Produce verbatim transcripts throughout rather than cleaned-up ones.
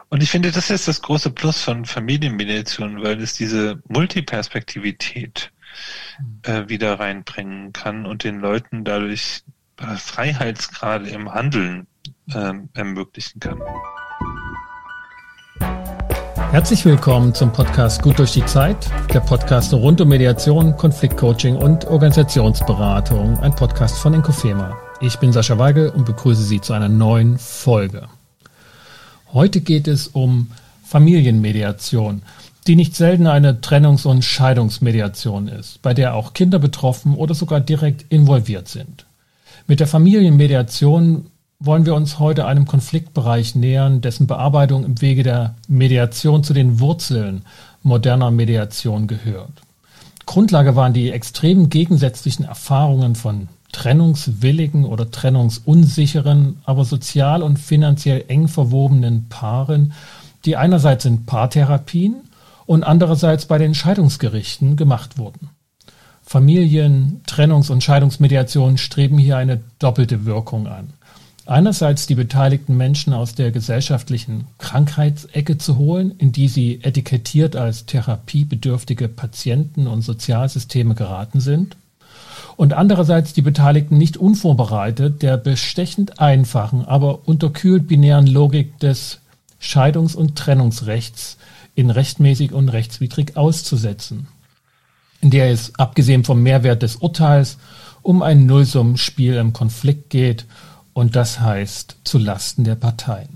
Und ich finde, das ist das große Plus von Familienmediation, weil es diese Multiperspektivität äh, wieder reinbringen kann und den Leuten dadurch äh, Freiheitsgrade im Handeln äh, ermöglichen kann. Herzlich willkommen zum Podcast Gut durch die Zeit, der Podcast rund um Mediation, Konfliktcoaching und Organisationsberatung, ein Podcast von Inkofema. Ich bin Sascha Weigel und begrüße Sie zu einer neuen Folge. Heute geht es um Familienmediation, die nicht selten eine Trennungs- und Scheidungsmediation ist, bei der auch Kinder betroffen oder sogar direkt involviert sind. Mit der Familienmediation wollen wir uns heute einem Konfliktbereich nähern, dessen Bearbeitung im Wege der Mediation zu den Wurzeln moderner Mediation gehört. Grundlage waren die extrem gegensätzlichen Erfahrungen von trennungswilligen oder trennungsunsicheren, aber sozial und finanziell eng verwobenen Paaren, die einerseits in Paartherapien und andererseits bei den Scheidungsgerichten gemacht wurden. Familien-, Trennungs- und Scheidungsmediationen streben hier eine doppelte Wirkung an. Einerseits die beteiligten Menschen aus der gesellschaftlichen Krankheitsecke zu holen, in die sie etikettiert als therapiebedürftige Patienten und Sozialsysteme geraten sind, und andererseits die Beteiligten nicht unvorbereitet der bestechend einfachen, aber unterkühlt binären Logik des Scheidungs- und Trennungsrechts in rechtmäßig und rechtswidrig auszusetzen, in der es, abgesehen vom Mehrwert des Urteils, um ein Nullsummenspiel im Konflikt geht, und das heißt zu Lasten der Parteien.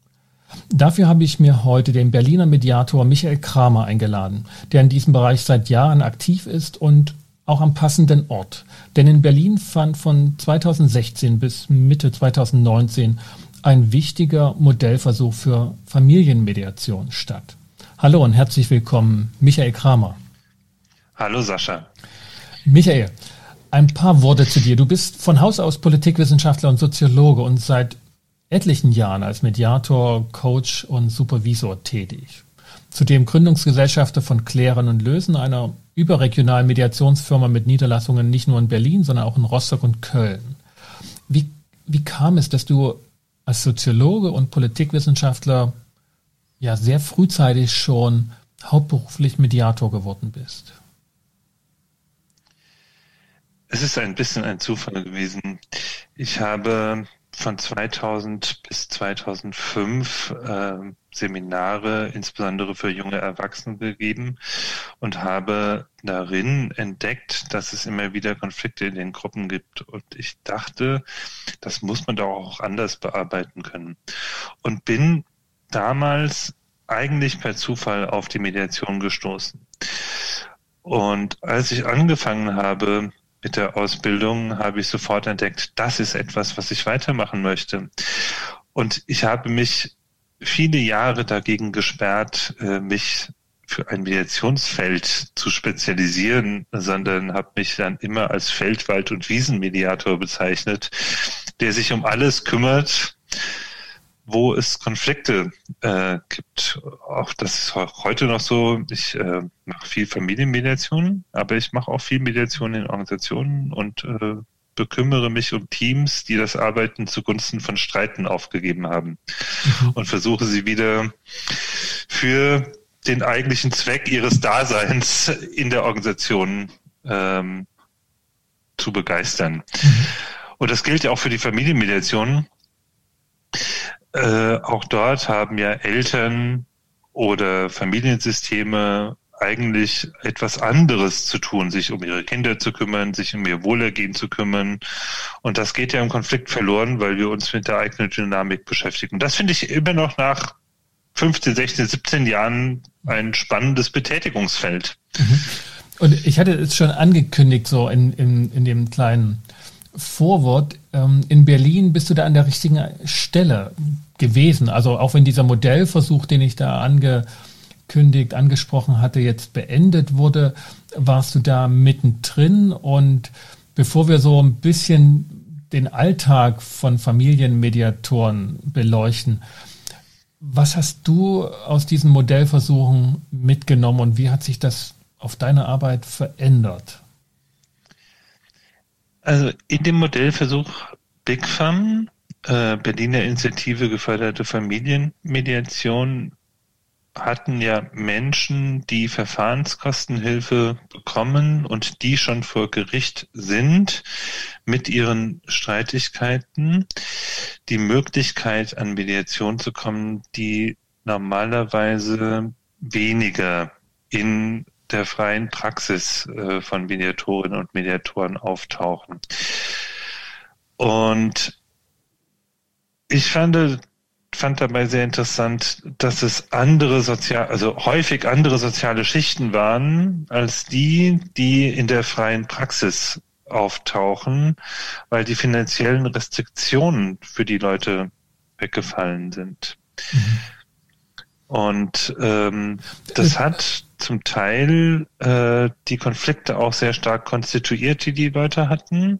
Dafür habe ich mir heute den Berliner Mediator Michael Kramer eingeladen, der in diesem Bereich seit Jahren aktiv ist und auch am passenden Ort. Denn in Berlin fand von zweitausendsechzehn bis Mitte zweitausendneunzehn ein wichtiger Modellversuch für Familienmediation statt. Hallo und herzlich willkommen, Michael Kramer. Hallo Sascha. Michael, ein paar Worte zu dir. Du bist von Haus aus Politikwissenschaftler und Soziologe und seit etlichen Jahren als Mediator, Coach und Supervisor tätig. Zudem Gründungsgesellschafter von Klären und Lösen, einer überregionalen Mediationsfirma mit Niederlassungen nicht nur in Berlin, sondern auch in Rostock und Köln. Wie, wie kam es, dass du als Soziologe und Politikwissenschaftler ja sehr frühzeitig schon hauptberuflich Mediator geworden bist? Es ist ein bisschen ein Zufall gewesen. Ich habe von zweitausend bis zweitausendfünf äh, Seminare insbesondere für junge Erwachsene gegeben und habe darin entdeckt, dass es immer wieder Konflikte in den Gruppen gibt. Und ich dachte, das muss man doch auch anders bearbeiten können. Und bin damals eigentlich per Zufall auf die Mediation gestoßen. Und als ich angefangen habe mit der Ausbildung, habe ich sofort entdeckt, das ist etwas, was ich weitermachen möchte. Und ich habe mich viele Jahre dagegen gesperrt, mich für ein Mediationsfeld zu spezialisieren, sondern habe mich dann immer als Feld-, Wald- und Wiesenmediator bezeichnet, der sich um alles kümmert, wo es Konflikte äh, gibt. Auch das ist auch heute noch so. Ich äh, mache viel Familienmediation, aber ich mache auch viel Mediation in Organisationen und äh, bekümmere mich um Teams, die das Arbeiten zugunsten von Streiten aufgegeben haben mhm. und versuche sie wieder für den eigentlichen Zweck ihres Daseins in der Organisation ähm, zu begeistern. Mhm. Und das gilt ja auch für die Familienmediation. Äh, auch dort haben ja Eltern oder Familiensysteme eigentlich etwas anderes zu tun, sich um ihre Kinder zu kümmern, sich um ihr Wohlergehen zu kümmern. Und das geht ja im Konflikt verloren, weil wir uns mit der eigenen Dynamik beschäftigen. Das finde ich immer noch nach fünfzehn, sechzehn, siebzehn Jahren ein spannendes Betätigungsfeld. Und ich hatte es schon angekündigt, so in, in, in dem kleinen Vorwort, ähm, in Berlin bist du da an der richtigen Stelle gewesen. Also auch wenn dieser Modellversuch, den ich da angekündigt, angesprochen hatte, jetzt beendet wurde, warst du da mittendrin. Und bevor wir so ein bisschen den Alltag von Familienmediatoren beleuchten, was hast du aus diesen Modellversuchen mitgenommen und wie hat sich das auf deine Arbeit verändert? Also in dem Modellversuch Big Fun äh, Berliner Initiative geförderte Familienmediation hatten ja Menschen, die Verfahrenskostenhilfe bekommen und die schon vor Gericht sind, mit ihren Streitigkeiten die Möglichkeit, an Mediation zu kommen, die normalerweise weniger in der freien Praxis äh, von Mediatorinnen und Mediatoren auftauchen. Und ich fand, fand dabei sehr interessant, dass es andere sozial, also häufig andere soziale Schichten waren als die, die in der freien Praxis auftauchen, weil die finanziellen Restriktionen für die Leute weggefallen sind. Mhm. Und ähm, das hat zum Teil äh, die Konflikte auch sehr stark konstituiert, die die Leute hatten,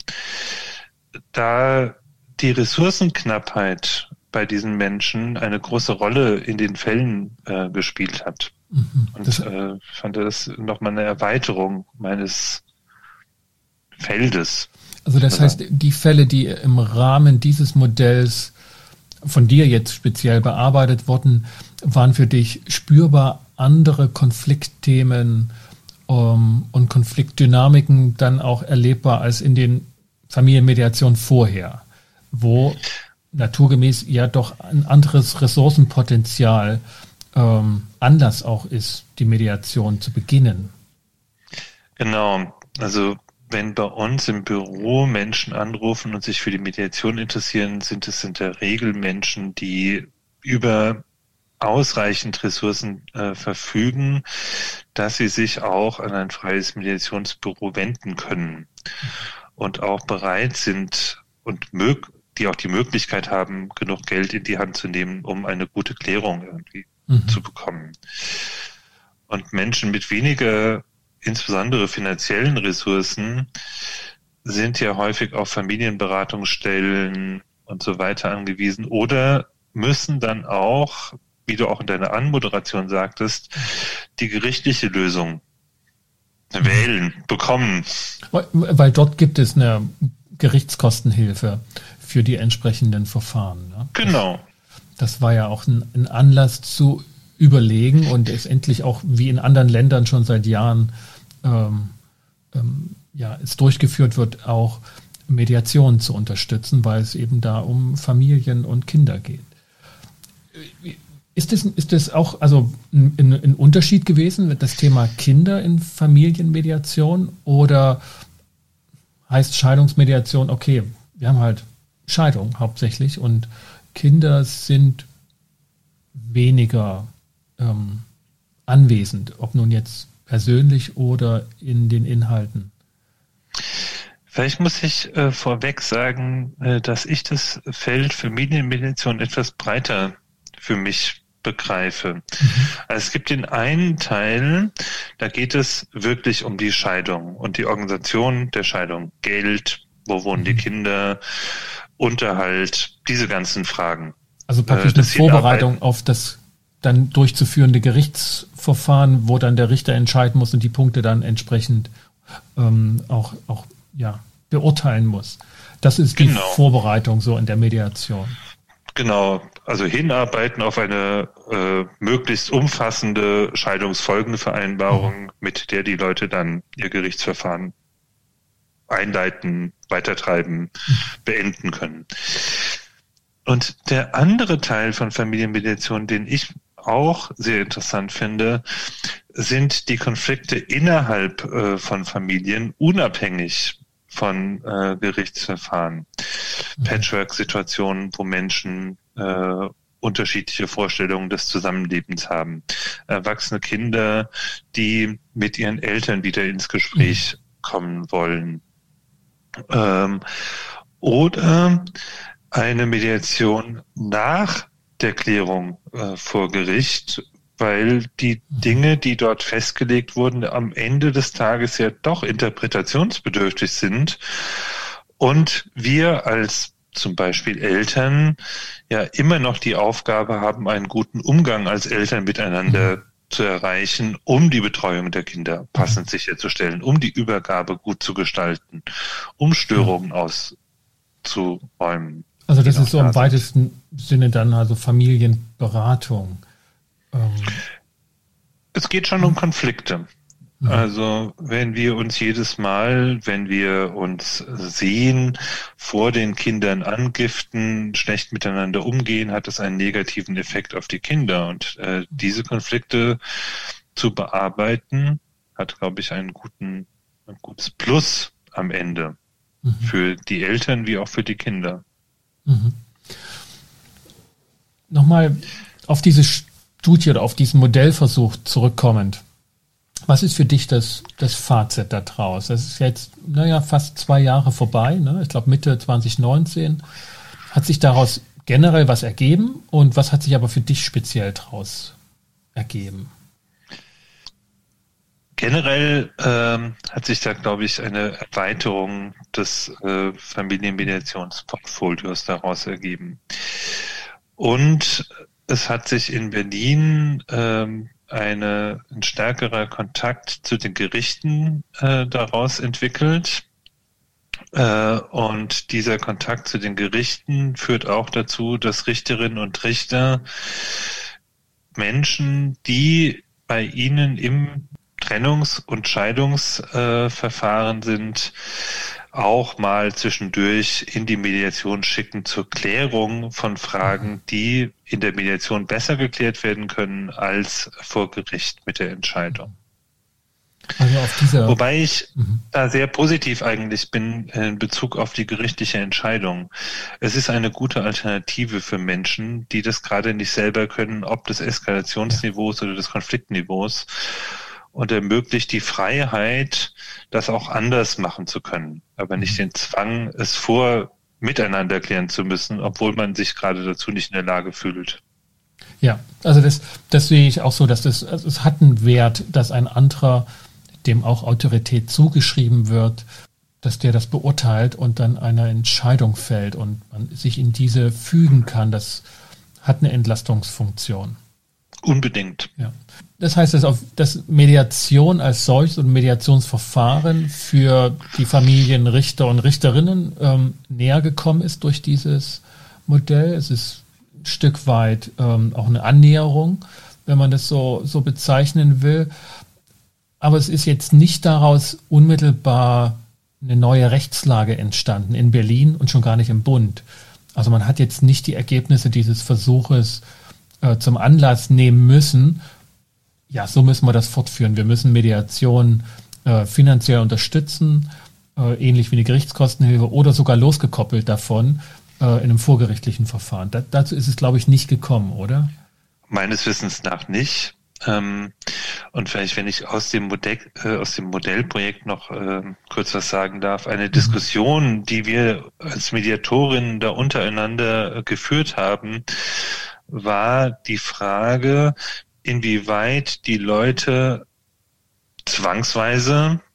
da die Ressourcenknappheit bei diesen Menschen eine große Rolle in den Fällen äh, gespielt hat. Mhm. Und ich äh, fand das nochmal eine Erweiterung meines Feldes. Also das heißt, die Fälle, die im Rahmen dieses Modells von dir jetzt speziell bearbeitet wurden, waren für dich spürbar andere Konfliktthemen um, und Konfliktdynamiken dann auch erlebbar als in den Familienmediationen vorher, wo naturgemäß ja doch ein anderes Ressourcenpotenzial ähm, Anlass auch ist, die Mediation zu beginnen. Genau, also wenn bei uns im Büro Menschen anrufen und sich für die Mediation interessieren, sind es in der Regel Menschen, die über ausreichend Ressourcen äh, verfügen, dass sie sich auch an ein freies Mediationsbüro wenden können und auch bereit sind und mög- die auch die Möglichkeit haben, genug Geld in die Hand zu nehmen, um eine gute Klärung irgendwie mhm. zu bekommen. Und Menschen mit weniger, insbesondere finanziellen Ressourcen, sind ja häufig auf Familienberatungsstellen und so weiter angewiesen oder müssen dann auch, wie du auch in deiner Anmoderation sagtest, die gerichtliche Lösung wählen, bekommen. Weil dort gibt es eine Gerichtskostenhilfe für die entsprechenden Verfahren. Ne? Genau. Das, das war ja auch ein, ein Anlass zu überlegen und es endlich auch wie in anderen Ländern schon seit Jahren ähm, ähm, ja, es durchgeführt wird, auch Mediation zu unterstützen, weil es eben da um Familien und Kinder geht. Ist das, ist das auch also ein, ein Unterschied gewesen mit das Thema Kinder in Familienmediation oder heißt Scheidungsmediation, okay, wir haben halt Scheidung hauptsächlich und Kinder sind weniger ähm, anwesend, ob nun jetzt persönlich oder in den Inhalten? Vielleicht muss ich äh, vorweg sagen, äh, dass ich das Feld Familienmediation etwas breiter für mich begreife. Mhm. Also es gibt den einen Teil, da geht es wirklich um die Scheidung und die Organisation der Scheidung. Geld, wo wohnen mhm. die Kinder, Unterhalt, diese ganzen Fragen. Also praktisch äh, eine Vorbereitung auf das dann durchzuführende Gerichtsverfahren, wo dann der Richter entscheiden muss und die Punkte dann entsprechend ähm, auch, auch ja, beurteilen muss. Das ist die genau. Vorbereitung so in der Mediation. Genau, also hinarbeiten auf eine äh, möglichst umfassende Scheidungsfolgenvereinbarung, mhm. mit der die Leute dann ihr Gerichtsverfahren einleiten, weitertreiben, mhm. beenden können. Und der andere Teil von Familienmediation, den ich auch sehr interessant finde, sind die Konflikte innerhalb äh, von Familien, unabhängig von äh, Gerichtsverfahren. Mhm. Patchwork-Situationen, wo Menschen äh, unterschiedliche Vorstellungen des Zusammenlebens haben. Erwachsene Kinder, die mit ihren Eltern wieder ins Gespräch mhm. kommen wollen. Ähm, oder eine Mediation nach der Klärung äh, vor Gericht, weil die Dinge, die dort festgelegt wurden, am Ende des Tages ja doch interpretationsbedürftig sind und wir als zum Beispiel Eltern ja immer noch die Aufgabe haben, einen guten Umgang als Eltern miteinander zu erreichen, um die Betreuung der Kinder passend sicherzustellen, um die Übergabe gut zu gestalten, um Störungen auszuräumen. Also das ist so im weitesten Sinne dann also Familienberatung. Ähm. Es geht schon um Konflikte. Also wenn wir uns jedes Mal, wenn wir uns sehen, vor den Kindern angiften, schlecht miteinander umgehen, hat es einen negativen Effekt auf die Kinder. Und äh, diese Konflikte zu bearbeiten, hat, glaube ich, einen guten, ein gutes Plus am Ende mhm. für die Eltern wie auch für die Kinder. Mhm. Nochmal auf diese Studie oder auf diesen Modellversuch zurückkommend. Was ist für dich das, das Fazit daraus? Das ist jetzt, naja, fast zwei Jahre vorbei, ne? Ich glaube Mitte zwanzig neunzehn. Hat sich daraus generell was ergeben und was hat sich aber für dich speziell daraus ergeben? Generell ähm, hat sich da, glaube ich, eine Erweiterung des äh, Familienmediationsportfolios daraus ergeben. Und es hat sich in Berlin ähm, eine, ein stärkerer Kontakt zu den Gerichten äh, daraus entwickelt. Äh, und dieser Kontakt zu den Gerichten führt auch dazu, dass Richterinnen und Richter Menschen, die bei ihnen im Trennungs- und Scheidungsverfahren äh, sind, auch mal zwischendurch in die Mediation schicken zur Klärung von Fragen, die in der Mediation besser geklärt werden können als vor Gericht mit der Entscheidung. Also auf dieser Wobei ich mhm. da sehr positiv eigentlich bin in Bezug auf die gerichtliche Entscheidung. Es ist eine gute Alternative für Menschen, die das gerade nicht selber können, ob des Eskalationsniveaus ja. oder des Konfliktniveaus, und ermöglicht die Freiheit, das auch anders machen zu können, aber nicht den Zwang, es vor miteinander klären zu müssen, obwohl man sich gerade dazu nicht in der Lage fühlt. Ja, also das, das sehe ich auch so, dass das, also es hat einen Wert, dass ein anderer, dem auch Autorität zugeschrieben wird, dass der das beurteilt und dann eine Entscheidung fällt und man sich in diese fügen kann. Das hat eine Entlastungsfunktion. Unbedingt. Ja. Das heißt, dass, auf, dass Mediation als solches und Mediationsverfahren für die Familienrichter und Richterinnen ähm, näher gekommen ist durch dieses Modell. Es ist ein Stück weit ähm, auch eine Annäherung, wenn man das so, so bezeichnen will. Aber es ist jetzt nicht daraus unmittelbar eine neue Rechtslage entstanden in Berlin und schon gar nicht im Bund. Also man hat jetzt nicht die Ergebnisse dieses Versuches äh, zum Anlass nehmen müssen, ja, so müssen wir das fortführen. Wir müssen Mediation äh, finanziell unterstützen, äh, ähnlich wie eine Gerichtskostenhilfe oder sogar losgekoppelt davon äh, in einem vorgerichtlichen Verfahren. Da, dazu ist es, glaube ich, nicht gekommen, oder? Meines Wissens nach nicht. Ähm, und vielleicht, wenn ich aus dem Modell, äh, aus dem Modellprojekt noch äh, kurz was sagen darf, eine mhm. Diskussion, die wir als Mediatorinnen da untereinander äh, geführt haben, war die Frage, inwieweit die Leute zwangsweise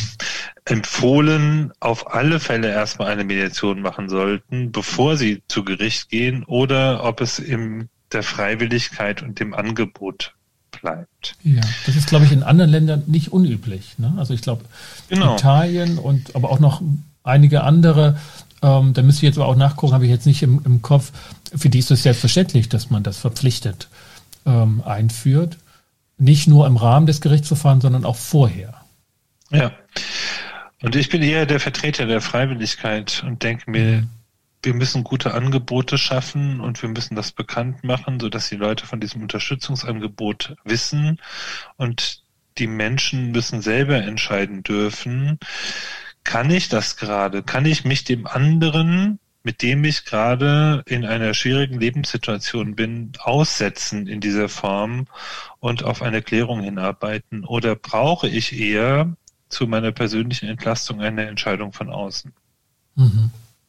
empfohlen auf alle Fälle erstmal eine Mediation machen sollten, bevor sie zu Gericht gehen, oder ob es in der Freiwilligkeit und dem Angebot bleibt. Ja, das ist, glaube ich, in anderen Ländern nicht unüblich, ne? Also ich glaube, genau. Italien und aber auch noch einige andere, ähm, da müsste ich jetzt aber auch nachgucken, habe ich jetzt nicht im, im Kopf, für die ist es selbstverständlich, dass man das verpflichtet ähm, einführt. Nicht nur im Rahmen des Gerichtsverfahrens, sondern auch vorher. Ja, und ich bin eher der Vertreter der Freiwilligkeit und denke mir, mhm. wir müssen gute Angebote schaffen und wir müssen das bekannt machen, sodass die Leute von diesem Unterstützungsangebot wissen, und die Menschen müssen selber entscheiden dürfen, kann ich das gerade, kann ich mich dem anderen, mit dem ich gerade in einer schwierigen Lebenssituation bin, aussetzen in dieser Form und auf eine Klärung hinarbeiten, oder brauche ich eher zu meiner persönlichen Entlastung eine Entscheidung von außen? Mhm.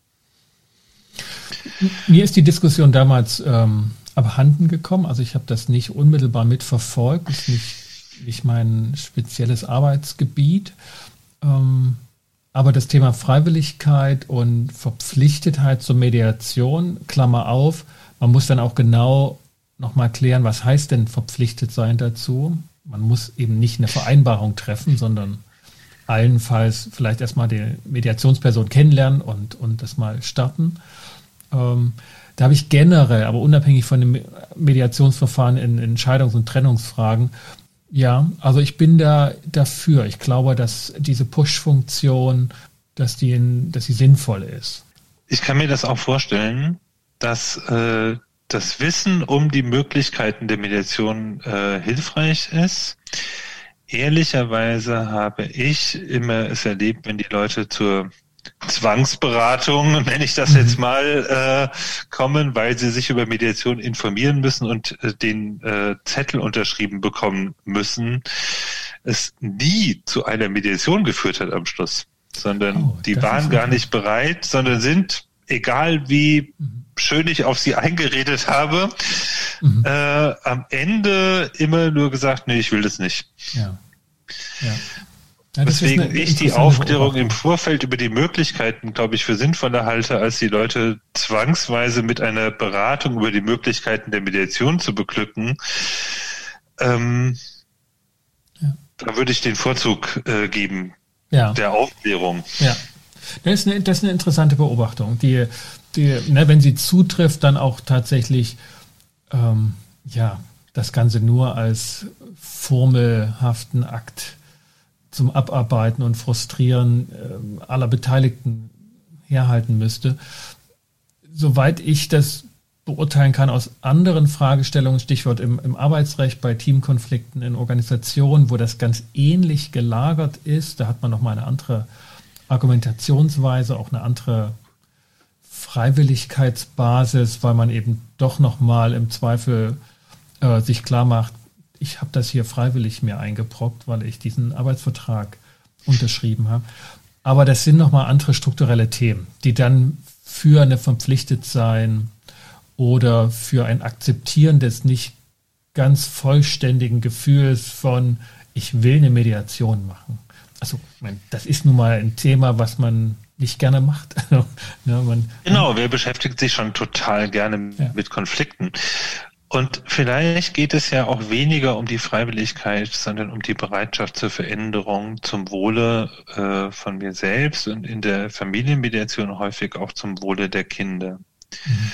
Mir ist die Diskussion damals ähm, abhanden gekommen, also ich habe das nicht unmittelbar mitverfolgt, das ist nicht, nicht mein spezielles Arbeitsgebiet, ähm, aber das Thema Freiwilligkeit und Verpflichtetheit zur Mediation, Klammer auf, man muss dann auch genau nochmal klären, was heißt denn verpflichtet sein dazu. Man muss eben nicht eine Vereinbarung treffen, sondern allenfalls vielleicht erstmal die Mediationsperson kennenlernen und, und das mal starten. Ähm, da habe ich generell, aber unabhängig von dem Mediationsverfahren in, in Scheidungs- und Trennungsfragen, ja, also ich bin da dafür. Ich glaube, dass diese Push-Funktion, dass die, in, dass die sinnvoll ist. Ich kann mir das auch vorstellen, dass äh, das Wissen um die Möglichkeiten der Mediation äh, hilfreich ist. Ehrlicherweise habe ich immer es erlebt, wenn die Leute zur Zwangsberatung, nenne ich das jetzt mal, äh, kommen, weil sie sich über Mediation informieren müssen und äh, den äh, Zettel unterschrieben bekommen müssen, es nie zu einer Mediation geführt hat am Schluss, sondern oh, die waren gar nicht bereit, sondern sind, egal wie mhm. schön ich auf sie eingeredet habe, mhm. äh, am Ende immer nur gesagt, nee, ich will das nicht. Ja. Ja. Ja, Deswegen ich die Aufklärung im Vorfeld über die Möglichkeiten, glaube ich, für sinnvoller halte, als die Leute zwangsweise mit einer Beratung über die Möglichkeiten der Mediation zu beglücken. Ähm, ja. Da würde ich den Vorzug äh, geben, ja. der Aufklärung. Ja, das ist eine, das ist eine interessante Beobachtung, die, die ne, wenn sie zutrifft, dann auch tatsächlich ähm, ja, das Ganze nur als formelhaften Akt zum Abarbeiten und Frustrieren äh, aller Beteiligten herhalten müsste. Soweit ich das beurteilen kann aus anderen Fragestellungen, Stichwort im, im Arbeitsrecht, bei Teamkonflikten in Organisationen, wo das ganz ähnlich gelagert ist, da hat man nochmal eine andere Argumentationsweise, auch eine andere Freiwilligkeitsbasis, weil man eben doch nochmal im Zweifel äh, sich klar macht, ich habe das hier freiwillig mir eingebrockt, weil ich diesen Arbeitsvertrag unterschrieben habe. Aber das sind nochmal andere strukturelle Themen, die dann für eine Verpflichtetsein oder für ein Akzeptieren des nicht ganz vollständigen Gefühls von, ich will eine Mediation machen. Also ich meine, das ist nun mal ein Thema, was man nicht gerne macht. ja, man, genau, wer beschäftigt sich schon total gerne ja. mit Konflikten? Und vielleicht geht es ja auch weniger um die Freiwilligkeit, sondern um die Bereitschaft zur Veränderung zum Wohle äh, von mir selbst und in der Familienmediation häufig auch zum Wohle der Kinder. Mhm.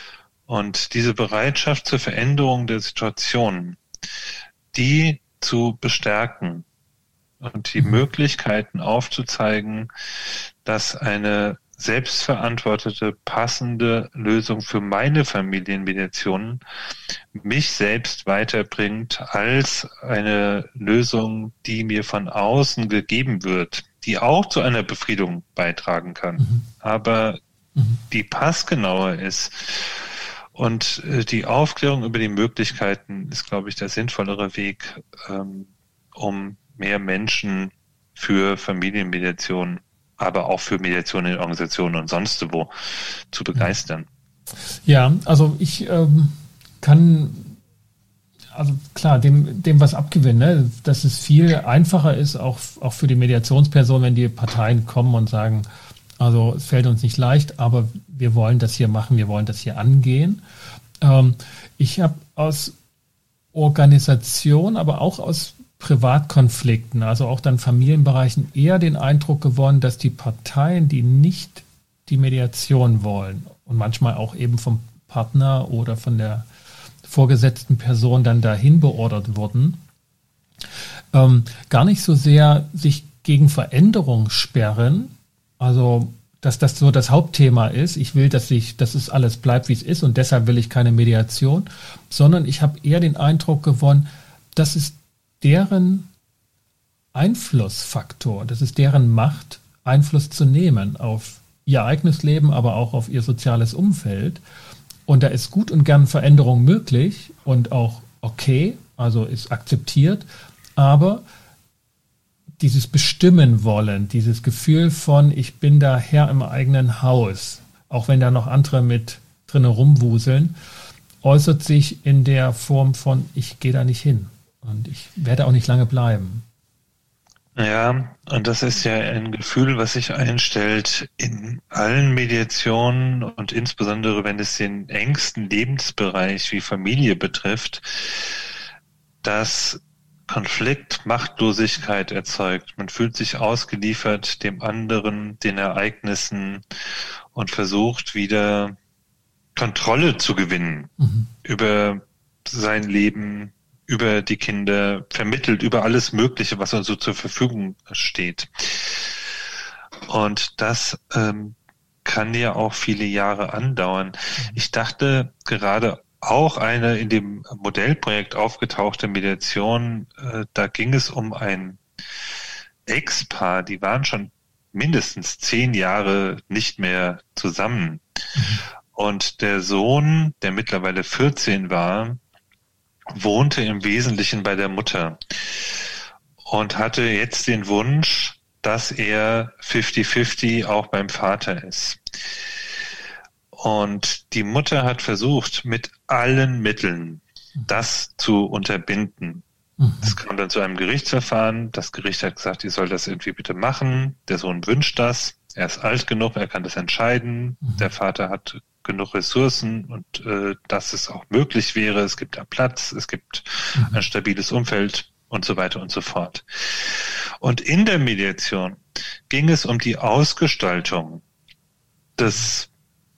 Und diese Bereitschaft zur Veränderung der Situation, die zu bestärken und die mhm. Möglichkeiten aufzuzeigen, dass eine selbstverantwortete, passende Lösung für meine Familienmediation mich selbst weiterbringt als eine Lösung, die mir von außen gegeben wird, die auch zu einer Befriedung beitragen kann, mhm. aber mhm. die passgenauer ist. Und äh, die Aufklärung über die Möglichkeiten ist, glaube ich, der sinnvollere Weg, ähm, um mehr Menschen für Familienmediation, aber auch für Mediation in Organisationen und sonst wo zu begeistern. Ja, also ich ähm, kann, also klar, dem, dem was abgewinnen, ne? Dass es viel einfacher ist, auch, auch für die Mediationsperson, wenn die Parteien kommen und sagen, also es fällt uns nicht leicht, aber wir wollen das hier machen, wir wollen das hier angehen. Ähm, ich habe aus Organisation, aber auch aus Privatkonflikten, also auch dann Familienbereichen, eher den Eindruck gewonnen, dass die Parteien, die nicht die Mediation wollen und manchmal auch eben vom Partner oder von der vorgesetzten Person dann dahin beordert wurden, ähm, gar nicht so sehr sich gegen Veränderung sperren, also dass das so das Hauptthema ist, ich will, dass ich, dass es alles bleibt, wie es ist und deshalb will ich keine Mediation, sondern ich habe eher den Eindruck gewonnen, dass es deren Einflussfaktor, das ist deren Macht, Einfluss zu nehmen auf ihr eigenes Leben, aber auch auf ihr soziales Umfeld. Und da ist gut und gern Veränderung möglich und auch okay, also ist akzeptiert, aber dieses Bestimmen wollen, dieses Gefühl von, ich bin da Herr im eigenen Haus, auch wenn da noch andere mit drinnen rumwuseln, äußert sich in der Form von, ich gehe da nicht hin. Und ich werde auch nicht lange bleiben. Ja, und das ist ja ein Gefühl, was sich einstellt in allen Mediationen und insbesondere, wenn es den engsten Lebensbereich wie Familie betrifft, dass Konflikt Machtlosigkeit erzeugt. Man fühlt sich ausgeliefert dem anderen, den Ereignissen und versucht wieder Kontrolle zu gewinnen mhm. über sein Leben, über die Kinder, vermittelt über alles Mögliche, was uns so zur Verfügung steht. Und das ähm, kann ja auch viele Jahre andauern. Ich dachte gerade auch eine in dem Modellprojekt aufgetauchte Mediation, äh, da ging es um ein Ex-Paar, die waren schon mindestens zehn Jahre nicht mehr zusammen. Mhm. Und der Sohn, der mittlerweile vierzehn war, wohnte im Wesentlichen bei der Mutter und hatte jetzt den Wunsch, dass er fifty fifty auch beim Vater ist. Und die Mutter hat versucht, mit allen Mitteln das zu unterbinden. Es kam dann zu einem Gerichtsverfahren. Das Gericht hat gesagt, ich soll das irgendwie bitte machen. Der Sohn wünscht das. Er ist alt genug, er kann das entscheiden. Der Vater hat genug Ressourcen und äh, dass es auch möglich wäre. Es gibt da Platz, es gibt ein stabiles Umfeld und so weiter und so fort. Und in der Mediation ging es um die Ausgestaltung des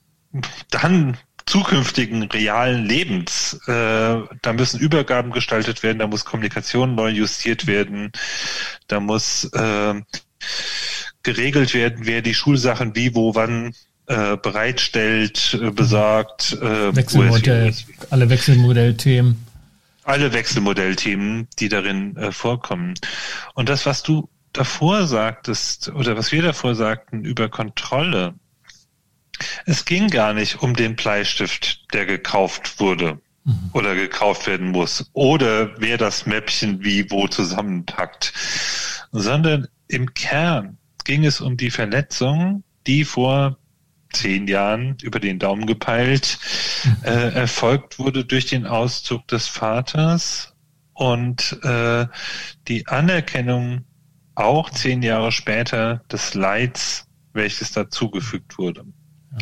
dann zukünftigen realen Lebens. Äh, da müssen Übergaben gestaltet werden, da muss Kommunikation neu justiert werden, da muss äh, geregelt werden, wer die Schulsachen wie, wo, wann äh, bereitstellt, äh, besorgt. Äh, Wechselmodell, alle Wechselmodellthemen. Alle Wechselmodellthemen, die darin äh, vorkommen. Und das, was du davor sagtest, oder was wir davor sagten über Kontrolle, es ging gar nicht um den Bleistift, der gekauft wurde mhm. oder gekauft werden muss, oder wer das Mäppchen wie wo zusammenpackt, sondern im Kern ging es um die Verletzung, die vor zehn Jahren über den Daumen gepeilt äh, erfolgt wurde durch den Auszug des Vaters und äh, die Anerkennung auch zehn Jahre später des Leids, welches dazugefügt wurde. Ja.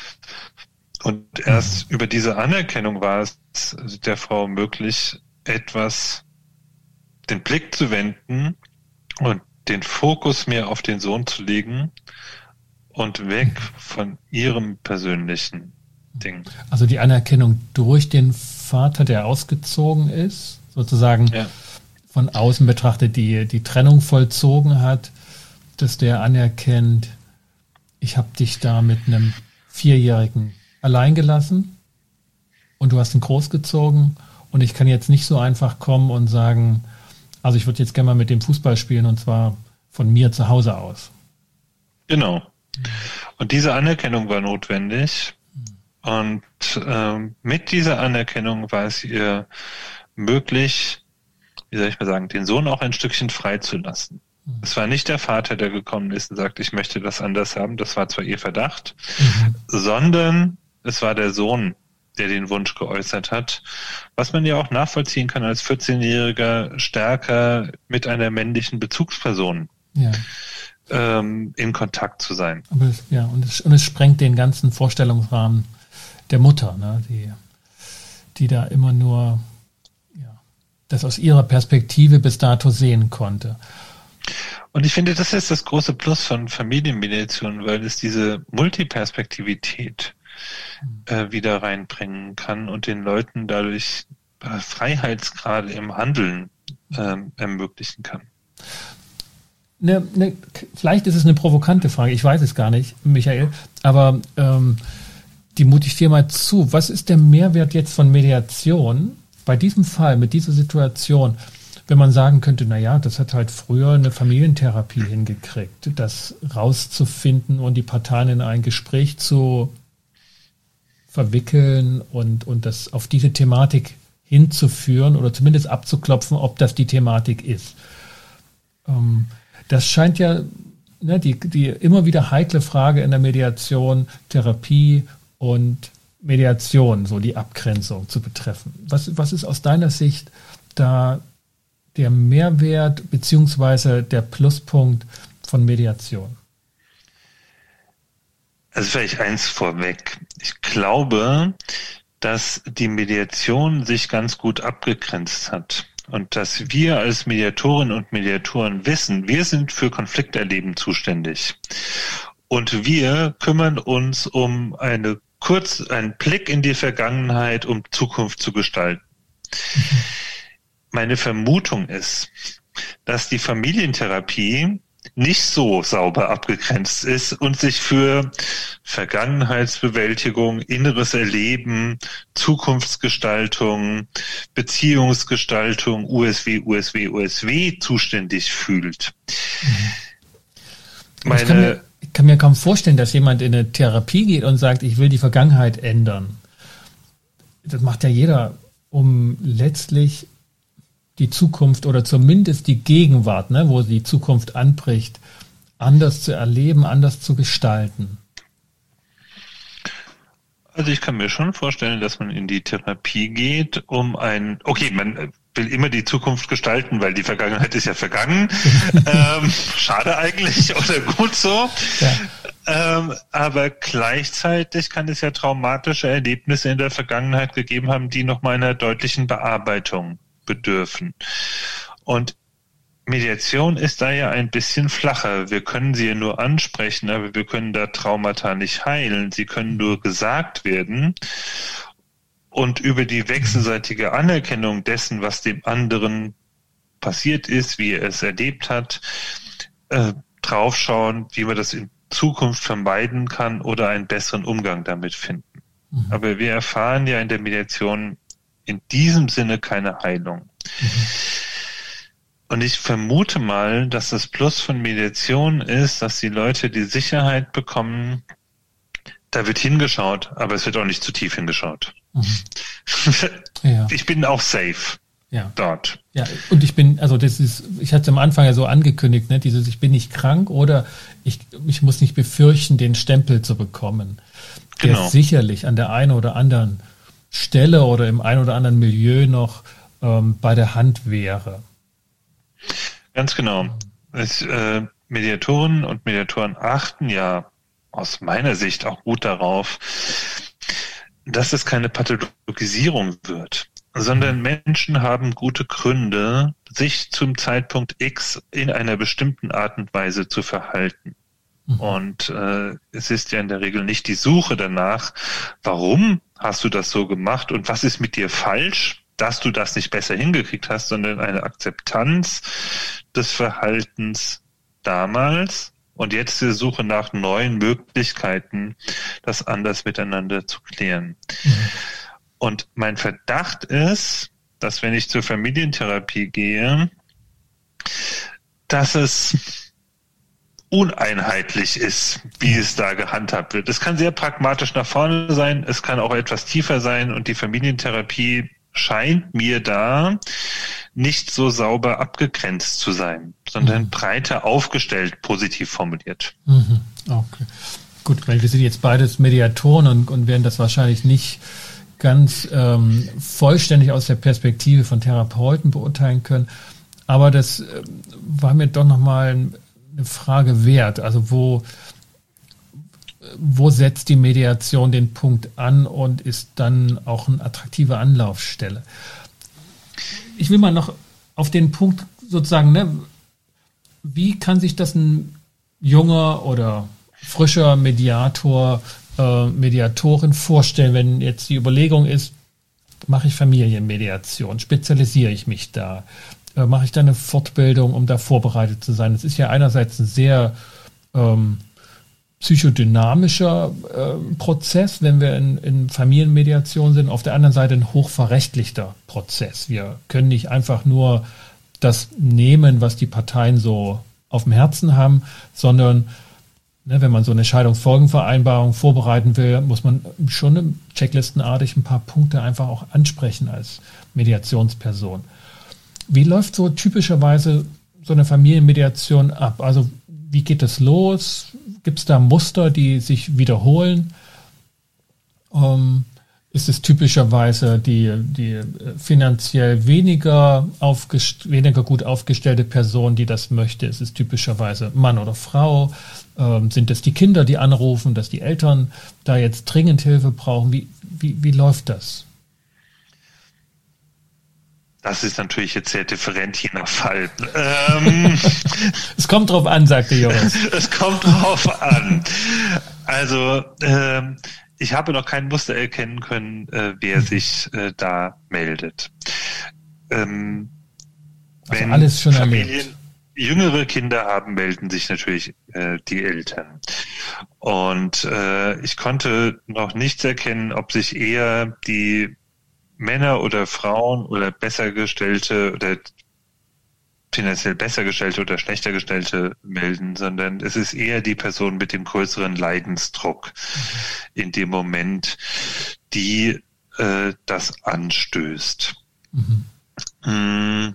Und erst mhm. über diese Anerkennung war es der Frau möglich, etwas den Blick zu wenden und den Fokus mehr auf den Sohn zu legen und weg von ihrem persönlichen Ding. Also die Anerkennung durch den Vater, der ausgezogen ist, sozusagen ja. von außen betrachtet die, die Trennung vollzogen hat, dass der anerkennt, ich habe dich da mit einem Vierjährigen allein gelassen und du hast ihn großgezogen und ich kann jetzt nicht so einfach kommen und sagen, also ich würde jetzt gerne mal mit dem Fußball spielen und zwar von mir zu Hause aus. Genau. Und diese Anerkennung war notwendig und ähm, mit dieser Anerkennung war es ihr möglich, wie soll ich mal sagen, den Sohn auch ein Stückchen freizulassen. Mhm. Es war nicht der Vater, der gekommen ist und sagt, ich möchte das anders haben, das war zwar ihr Verdacht, mhm. sondern es war der Sohn, der den Wunsch geäußert hat, was man ja auch nachvollziehen kann als vierzehnjähriger stärker mit einer männlichen Bezugsperson ja. ähm, in Kontakt zu sein. Aber es, ja, und es, und es sprengt den ganzen Vorstellungsrahmen der Mutter, ne, die, die da immer nur ja, das aus ihrer Perspektive bis dato sehen konnte. Und ich finde, das ist das große Plus von Familienmediation, weil es diese Multiperspektivität äh, wieder reinbringen kann und den Leuten dadurch äh, Freiheitsgrade im Handeln äh, ermöglichen kann. Ne, ne, vielleicht ist es eine provokante Frage, ich weiß es gar nicht, Michael, aber ähm, die mute ich dir mal zu. Was ist der Mehrwert jetzt von Mediation bei diesem Fall, mit dieser Situation, wenn man sagen könnte, naja, das hat halt früher eine Familientherapie hingekriegt, das rauszufinden und die Parteien in ein Gespräch zu verwickeln und, und das auf diese Thematik hinzuführen oder zumindest abzuklopfen, ob das die Thematik ist. Ähm, das scheint ja ne, die, die immer wieder heikle Frage in der Mediation, Therapie und Mediation, so die Abgrenzung zu betreffen. Was, was ist aus deiner Sicht da der Mehrwert beziehungsweise der Pluspunkt von Mediation? Also vielleicht eins vorweg. Ich glaube, dass die Mediation sich ganz gut abgegrenzt hat und dass wir als Mediatorinnen und Mediatoren wissen, wir sind für Konflikterleben zuständig und wir kümmern uns um eine kurz ein Blick in die Vergangenheit, um Zukunft zu gestalten. Mhm. Meine Vermutung ist, dass die Familientherapie nicht so sauber abgegrenzt ist und sich für Vergangenheitsbewältigung, inneres Erleben, Zukunftsgestaltung, Beziehungsgestaltung, U S W, U S W, U S W zuständig fühlt. Mhm. Meine, ich, kann mir, ich kann mir kaum vorstellen, dass jemand in eine Therapie geht und sagt, ich will die Vergangenheit ändern. Das macht ja jeder, um letztlich die Zukunft oder zumindest die Gegenwart, ne, wo die Zukunft anbricht, anders zu erleben, anders zu gestalten. Also ich kann mir schon vorstellen, dass man in die Therapie geht, um ein, okay, man will immer die Zukunft gestalten, weil die Vergangenheit ist ja vergangen. ähm, schade eigentlich oder gut so. Ja. Ähm, aber gleichzeitig kann es ja traumatische Erlebnisse in der Vergangenheit gegeben haben, die nochmal einer deutlichen Bearbeitung bedürfen. Und Mediation ist da ja ein bisschen flacher. Wir können sie ja nur ansprechen, aber wir können da Traumata nicht heilen. Sie können nur gesagt werden. Und über die wechselseitige Anerkennung dessen, was dem anderen passiert ist, wie er es erlebt hat, äh, draufschauen, wie man das in Zukunft vermeiden kann oder einen besseren Umgang damit finden. Mhm. Aber wir erfahren ja in der Mediation in diesem Sinne keine Heilung. Mhm. Und ich vermute mal, dass das Plus von Mediation ist, dass die Leute die Sicherheit bekommen, da wird hingeschaut, aber es wird auch nicht zu tief hingeschaut. Mhm. Ja. Ich bin auch safe ja. dort. Ja, und ich bin, also das ist, ich hatte es am Anfang ja so angekündigt, ne, dieses, ich bin nicht krank oder ich, ich muss nicht befürchten, den Stempel zu bekommen. Der genau. sicherlich an der einen oder anderen Stelle oder im einen oder anderen Milieu noch ähm, bei der Hand wäre. Ganz genau. Es, äh, Mediatoren und Mediatoren achten ja aus meiner Sicht auch gut darauf, dass es keine Pathologisierung wird, sondern Menschen haben gute Gründe, sich zum Zeitpunkt X in einer bestimmten Art und Weise zu verhalten. Mhm. Und äh, es ist ja in der Regel nicht die Suche danach, warum hast du das so gemacht und was ist mit dir falsch, dass du das nicht besser hingekriegt hast, sondern eine Akzeptanz des Verhaltens damals und jetzt die Suche nach neuen Möglichkeiten, das anders miteinander zu klären. Mhm. Und mein Verdacht ist, dass wenn ich zur Familientherapie gehe, dass es uneinheitlich ist, wie es da gehandhabt wird. Es kann sehr pragmatisch nach vorne sein, es kann auch etwas tiefer sein und die Familientherapie scheint mir da nicht so sauber abgegrenzt zu sein, sondern mhm. breiter aufgestellt, positiv formuliert. Mhm. Okay. Gut, weil wir sind jetzt beides Mediatoren und, und werden das wahrscheinlich nicht ganz ähm, vollständig aus der Perspektive von Therapeuten beurteilen können. Aber das äh, war mir doch nochmal eine Frage wert. Also wo, wo setzt die Mediation den Punkt an und ist dann auch eine attraktive Anlaufstelle? Ich will mal noch auf den Punkt sozusagen, ne, wie kann sich das ein junger oder frischer Mediator, äh, Mediatorin vorstellen, wenn jetzt die Überlegung ist, mache ich Familienmediation, spezialisiere ich mich da, äh, mache ich da eine Fortbildung, um da vorbereitet zu sein. Das ist ja einerseits ein sehr ähm, psychodynamischer äh, Prozess, wenn wir in, in Familienmediation sind, auf der anderen Seite ein hochverrechtlichter Prozess. Wir können nicht einfach nur das nehmen, was die Parteien so auf dem Herzen haben, sondern ne, wenn man so eine Scheidungsfolgenvereinbarung vorbereiten will, muss man schon checklistenartig ein paar Punkte einfach auch ansprechen als Mediationsperson. Wie läuft so typischerweise so eine Familienmediation ab? Also wie geht es los? Gibt es da Muster, die sich wiederholen? Ähm, ist es typischerweise die, die finanziell weniger, aufgest- weniger gut aufgestellte Person, die das möchte? Ist es typischerweise Mann oder Frau? Ähm, sind es die Kinder, die anrufen, dass die Eltern da jetzt dringend Hilfe brauchen? Wie, wie, wie läuft das? Das ist natürlich jetzt sehr different je nach Fall. Ähm, es kommt drauf an, sagte Joris. Es kommt drauf an. Also ähm, ich habe noch kein Muster erkennen können, äh, wer sich äh, da meldet. Ähm, also wenn alles schon Familien erlebt. Jüngere Kinder haben, melden sich natürlich äh, die Eltern. Und äh, ich konnte noch nichts erkennen, ob sich eher die Männer oder Frauen oder besser gestellte oder finanziell besser gestellte oder schlechter gestellte melden, sondern es ist eher die Person mit dem größeren Leidensdruck in dem Moment, die äh, das anstößt. Mhm.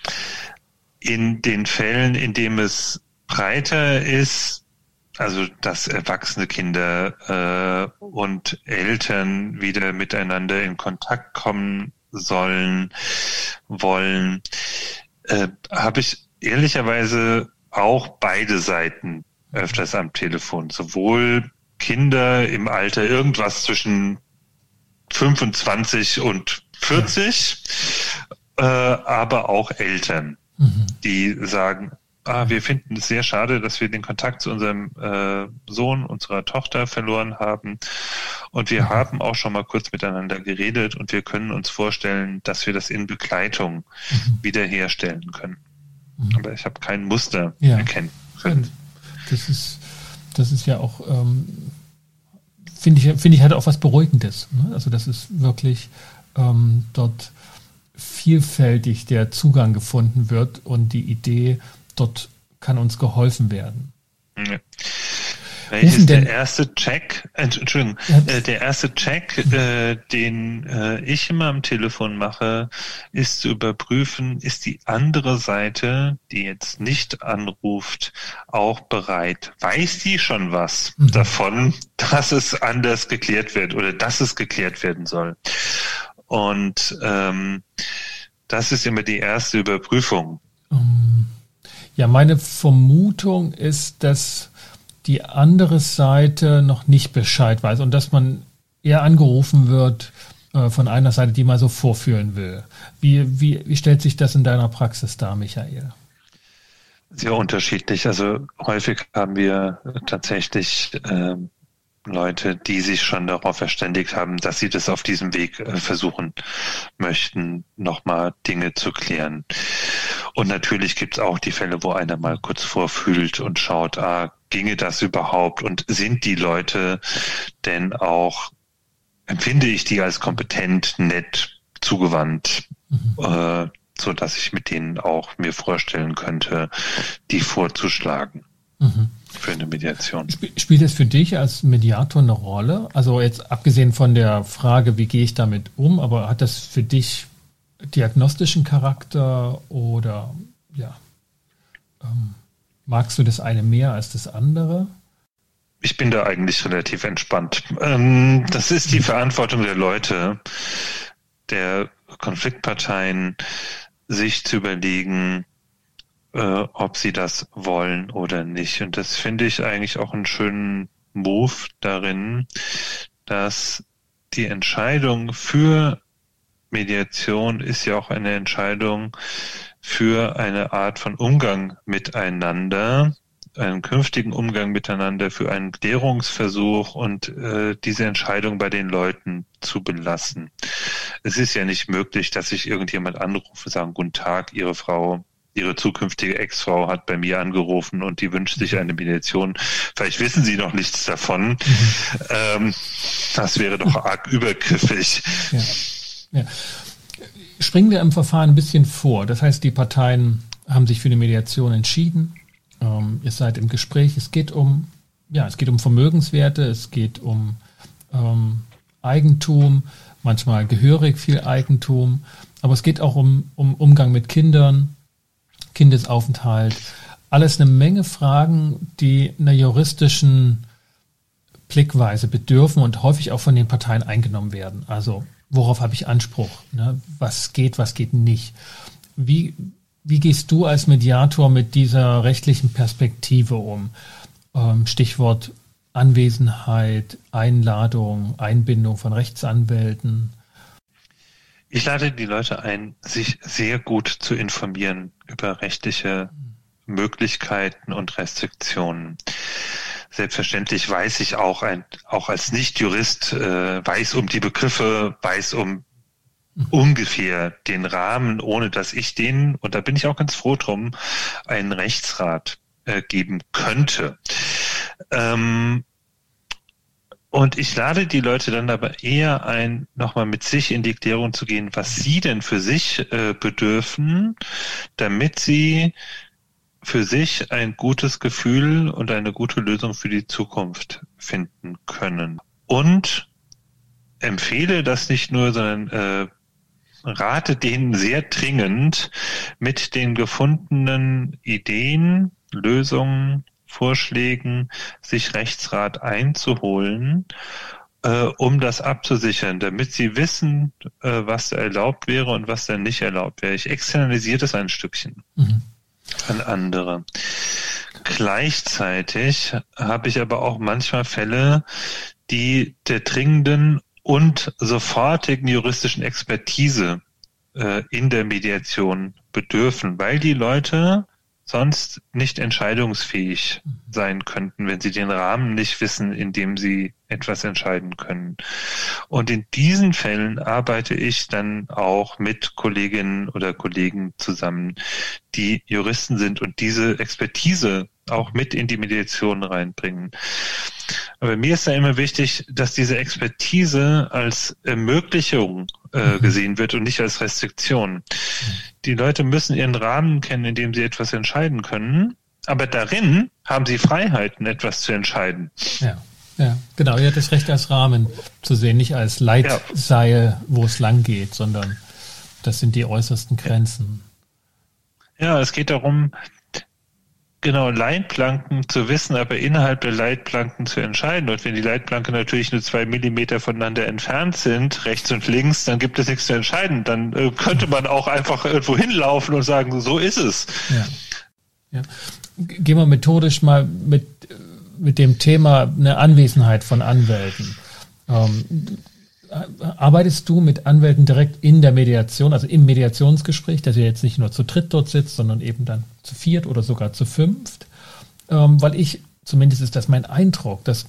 In den Fällen, in dem es breiter ist, also dass erwachsene Kinder äh, und Eltern wieder miteinander in Kontakt kommen sollen, wollen, äh, habe ich ehrlicherweise auch beide Seiten öfters am Telefon. Sowohl Kinder im Alter irgendwas zwischen fünfundzwanzig und vierzig, äh, aber auch Eltern, mhm. die sagen, ah, wir finden es sehr schade, dass wir den Kontakt zu unserem äh, Sohn, unserer Tochter verloren haben. Und wir mhm. haben auch schon mal kurz miteinander geredet und wir können uns vorstellen, dass wir das in Begleitung mhm. wiederherstellen können. Mhm. Aber ich habe kein Muster ja. erkennen können. Das ist, das ist ja auch, ähm, finde ich, finde ich halt auch was Beruhigendes. Ne? Also das ist wirklich ähm, dort vielfältig der Zugang gefunden wird und die Idee, dort kann uns geholfen werden. Ja. Welches der erste Check, Entschuldigung, ja. äh, der erste Check, äh, den äh, ich immer am Telefon mache, ist zu überprüfen, ist die andere Seite, die jetzt nicht anruft, auch bereit? Weiß die schon was mhm. davon, dass es anders geklärt wird oder dass es geklärt werden soll? Und ähm, das ist immer die erste Überprüfung. Ja, meine Vermutung ist, dass die andere Seite noch nicht Bescheid weiß und dass man eher angerufen wird äh, von einer Seite, die mal so vorfühlen will. Wie, wie, wie stellt sich das in deiner Praxis dar, Michael? Sehr unterschiedlich. Also häufig haben wir tatsächlich äh, Leute, die sich schon darauf verständigt haben, dass sie das auf diesem Weg äh, versuchen möchten, nochmal Dinge zu klären. Und natürlich gibt es auch die Fälle, wo einer mal kurz vorfühlt und schaut, ah, ginge das überhaupt? Und sind die Leute denn auch, empfinde ich die als kompetent, nett, zugewandt, mhm. äh, so dass ich mit denen auch mir vorstellen könnte, die vorzuschlagen. Mhm. Für eine Mediation. Spielt es für dich als Mediator eine Rolle? Also jetzt abgesehen von der Frage, wie gehe ich damit um, aber hat das für dich diagnostischen Charakter oder ja, ähm, magst du das eine mehr als das andere? Ich bin da eigentlich relativ entspannt. Ähm, das ist die Verantwortung der Leute, der Konfliktparteien, sich zu überlegen, Äh, ob sie das wollen oder nicht. Und das finde ich eigentlich auch einen schönen Move darin, dass die Entscheidung für Mediation ist ja auch eine Entscheidung für eine Art von Umgang miteinander, einen künftigen Umgang miteinander, für einen Klärungsversuch und äh, diese Entscheidung bei den Leuten zu belassen. Es ist ja nicht möglich, dass ich irgendjemand anrufe und sage, guten Tag, Ihre Frau Ihre zukünftige Ex-Frau hat bei mir angerufen und die wünscht sich eine Mediation. Vielleicht wissen Sie noch nichts davon. Mhm. Ähm, das wäre doch arg übergriffig. Ja. Ja. Springen wir im Verfahren ein bisschen vor. Das heißt, die Parteien haben sich für eine Mediation entschieden. Ähm, ihr seid im Gespräch. Es geht um, ja, es geht um Vermögenswerte. Es geht um ähm, Eigentum. Manchmal gehörig viel Eigentum. Aber es geht auch um, um Umgang mit Kindern. Kindesaufenthalt, alles eine Menge Fragen, die einer juristischen Blickweise bedürfen und häufig auch von den Parteien eingenommen werden. Also worauf habe ich Anspruch? Ne? Was geht, was geht nicht? Wie, wie gehst du als Mediator mit dieser rechtlichen Perspektive um? Ähm, Stichwort Anwesenheit, Einladung, Einbindung von Rechtsanwälten. Ich lade die Leute ein, sich sehr gut zu informieren über rechtliche Möglichkeiten und Restriktionen. selbstverständlich weiß ich auch, ein, auch als Nicht-Jurist, äh, weiß um die Begriffe, weiß um ungefähr den Rahmen, ohne dass ich den, und da bin ich auch ganz froh drum, einen Rechtsrat äh, geben könnte. Ähm, und ich lade die Leute dann aber eher ein, nochmal mit sich in die Klärung zu gehen, was sie denn für sich äh, bedürfen, damit sie für sich ein gutes Gefühl und eine gute Lösung für die Zukunft finden können. Und empfehle das nicht nur, sondern äh, rate denen sehr dringend, mit den gefundenen Ideen, Lösungen, Vorschlägen, sich Rechtsrat einzuholen, äh, um das abzusichern, damit sie wissen, äh, was da erlaubt wäre und was da nicht erlaubt wäre. Ich externalisiere das ein Stückchen mhm. an andere. Gleichzeitig habe ich aber auch manchmal Fälle, die der dringenden und sofortigen juristischen Expertise äh, in der Mediation bedürfen, weil die Leute sonst nicht entscheidungsfähig sein könnten, wenn sie den Rahmen nicht wissen, in dem sie etwas entscheiden können. Und in diesen Fällen arbeite ich dann auch mit Kolleginnen oder Kollegen zusammen, die Juristen sind und diese Expertise auch mit in die Mediation reinbringen. Aber mir ist da immer wichtig, dass diese Expertise als Ermöglichung äh, gesehen wird und nicht als Restriktion. Die Leute müssen ihren Rahmen kennen, in dem sie etwas entscheiden können, aber darin haben sie Freiheiten, etwas zu entscheiden. Ja, ja, genau. Ihr habt das Recht als Rahmen zu sehen, nicht als Leitseil, ja. wo es lang geht, sondern das sind die äußersten Grenzen. Ja, es geht darum, genau, Leitplanken zu wissen, aber innerhalb der Leitplanken zu entscheiden. Und wenn die Leitplanken natürlich nur zwei Millimeter voneinander entfernt sind, rechts und links, dann gibt es nichts zu entscheiden. Dann äh, könnte man auch einfach irgendwo hinlaufen und sagen, so ist es. Ja. Ja. Gehen wir methodisch mal mit, mit dem Thema eine Anwesenheit von Anwälten. Ähm, arbeitest du mit Anwälten direkt in der Mediation, also im Mediationsgespräch, dass ihr jetzt nicht nur zu dritt dort sitzt, sondern eben dann zu viert oder sogar zu fünft? Ähm, weil ich, zumindest ist das mein Eindruck, dass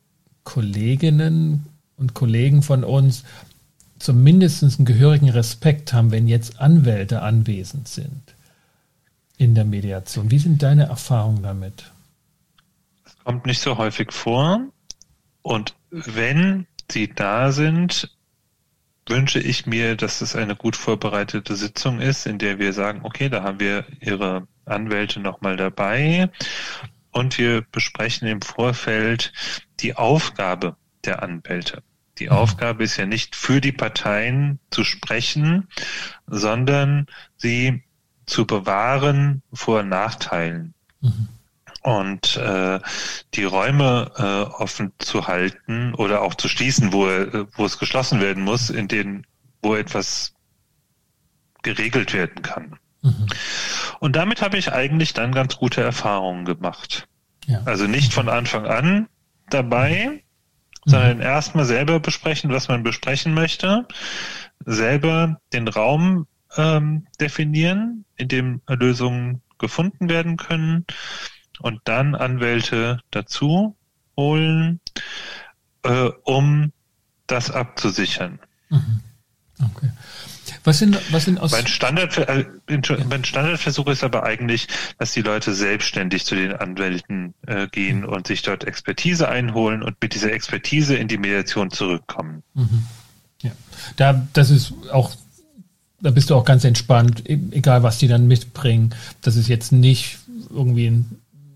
Kolleginnen und Kollegen von uns zumindest einen gehörigen Respekt haben, wenn jetzt Anwälte anwesend sind in der Mediation. Wie sind deine Erfahrungen damit? Das kommt nicht so häufig vor. Und wenn sie da sind, wünsche ich mir, dass es eine gut vorbereitete Sitzung ist, in der wir sagen, okay, da haben wir Ihre Anwälte nochmal dabei und wir besprechen im Vorfeld die Aufgabe der Anwälte. Die mhm. Aufgabe ist ja nicht für die Parteien zu sprechen, sondern sie zu bewahren vor Nachteilen. Mhm. Und äh, die Räume äh, offen zu halten oder auch zu schließen, wo, wo es geschlossen werden muss, in denen, wo etwas geregelt werden kann. Mhm. Und damit habe ich eigentlich dann ganz gute Erfahrungen gemacht. Ja. Also nicht von Anfang an dabei, mhm. sondern erstmal selber besprechen, was man besprechen möchte, selber den Raum ähm, definieren, in dem Lösungen gefunden werden können, und dann Anwälte dazu holen, äh, um das abzusichern. Mhm. Okay. Was sind, was sind aus... Mein, Standard, äh, mein Standardversuch ist aber eigentlich, dass die Leute selbstständig zu den Anwälten äh, gehen mhm. und sich dort Expertise einholen und mit dieser Expertise in die Mediation zurückkommen. Mhm. Ja, da, das ist auch, da bist du auch ganz entspannt, egal was die dann mitbringen. Das ist jetzt nicht irgendwie ein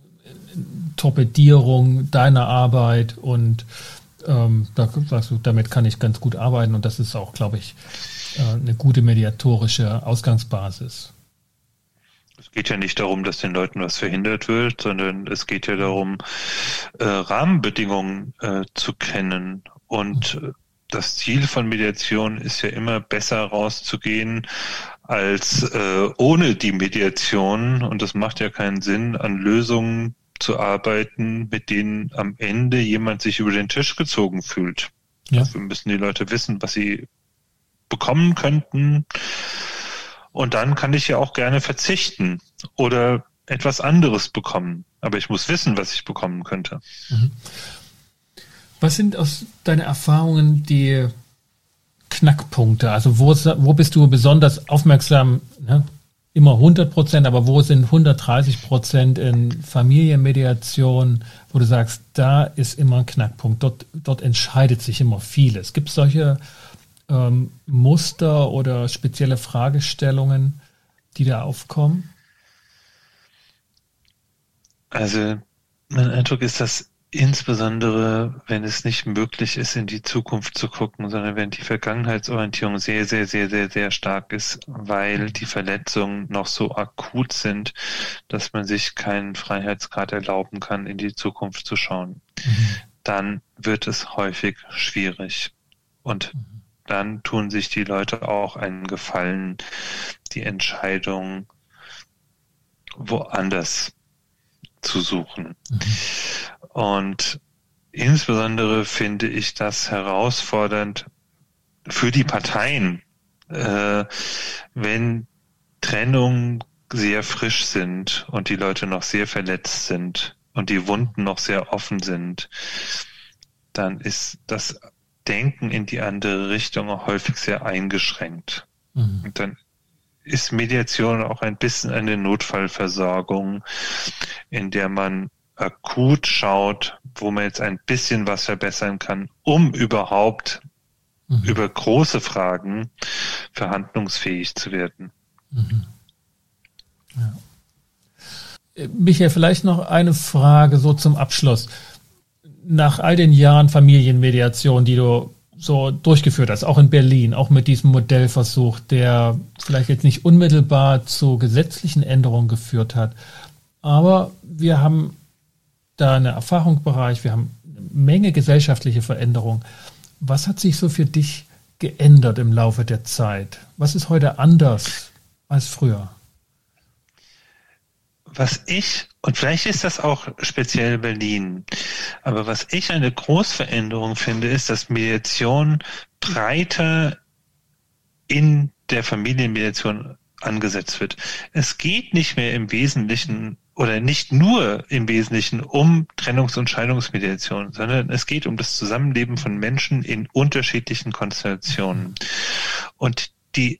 Torpedierung deiner Arbeit und ähm, da sagst du, damit kann ich ganz gut arbeiten und das ist auch, glaube ich, äh, eine gute mediatorische Ausgangsbasis. Es geht ja nicht darum, dass den Leuten was verhindert wird, sondern es geht ja darum, äh, Rahmenbedingungen äh, zu kennen und mhm. das Ziel von Mediation ist ja immer besser rauszugehen als äh, ohne die Mediation und das macht ja keinen Sinn, an Lösungen zu arbeiten, mit denen am Ende jemand sich über den Tisch gezogen fühlt. Ja. Dafür müssen die Leute wissen, was sie bekommen könnten. Und dann kann ich ja auch gerne verzichten oder etwas anderes bekommen. Aber ich muss wissen, was ich bekommen könnte. Mhm. Was sind aus deinen Erfahrungen die Knackpunkte? Also wo, wo bist du besonders aufmerksam, ne? Immer hundert Prozent, aber wo sind hundertdreißig Prozent in Familienmediation, wo du sagst, da ist immer ein Knackpunkt, dort, dort entscheidet sich immer vieles. Gibt es solche ähm, Muster oder spezielle Fragestellungen, die da aufkommen? Also mein Eindruck ist, dass insbesondere, wenn es nicht möglich ist, in die Zukunft zu gucken, sondern wenn die Vergangenheitsorientierung sehr, sehr, sehr, sehr, sehr stark ist, weil die Verletzungen noch so akut sind, dass man sich keinen Freiheitsgrad erlauben kann, in die Zukunft zu schauen, mhm. dann wird es häufig schwierig. Und mhm. dann tun sich die Leute auch einen Gefallen, die Entscheidung woanders zu suchen. Mhm. Und insbesondere finde ich das herausfordernd für die Parteien, äh, wenn Trennungen sehr frisch sind und die Leute noch sehr verletzt sind und die Wunden noch sehr offen sind, dann ist das Denken in die andere Richtung auch häufig sehr eingeschränkt. Mhm. Und dann ist Mediation auch ein bisschen eine Notfallversorgung, in der man akut schaut, wo man jetzt ein bisschen was verbessern kann, um überhaupt mhm. über große Fragen verhandlungsfähig zu werden. Mhm. Ja. Michael, vielleicht noch eine Frage so zum Abschluss. Nach all den Jahren Familienmediation, die du so durchgeführt hast, auch in Berlin, auch mit diesem Modellversuch, der vielleicht jetzt nicht unmittelbar zu gesetzlichen Änderungen geführt hat, aber wir haben da eine Erfahrung im Bereich, wir haben eine Menge gesellschaftliche Veränderungen. Was hat sich so für dich geändert im Laufe der Zeit? Was ist heute anders als früher? Was ich, und vielleicht ist das auch speziell Berlin, aber was ich eine Großveränderung finde, ist, dass Mediation breiter in der Familienmediation angesetzt wird. Es geht nicht mehr im Wesentlichen oder nicht nur im Wesentlichen um Trennungs- und Scheidungsmediation, sondern es geht um das Zusammenleben von Menschen in unterschiedlichen Konstellationen. Und die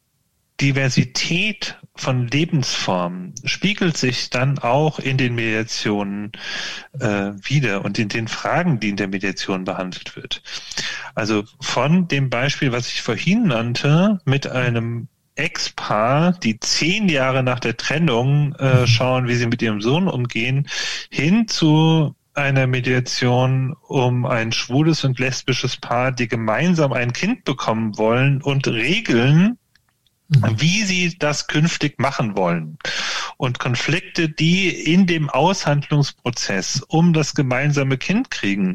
Diversität von Lebensformen spiegelt sich dann auch in den Mediationen äh, wieder und in den Fragen, die in der Mediation behandelt wird. Also von dem Beispiel, was ich vorhin nannte, mit einem Ex-Paar, die zehn Jahre nach der Trennung äh, schauen, wie sie mit ihrem Sohn umgehen, hin zu einer Mediation um ein schwules und lesbisches Paar, die gemeinsam ein Kind bekommen wollen und regeln, mhm. wie sie das künftig machen wollen. Und Konflikte, die in dem Aushandlungsprozess um das gemeinsame Kind kriegen,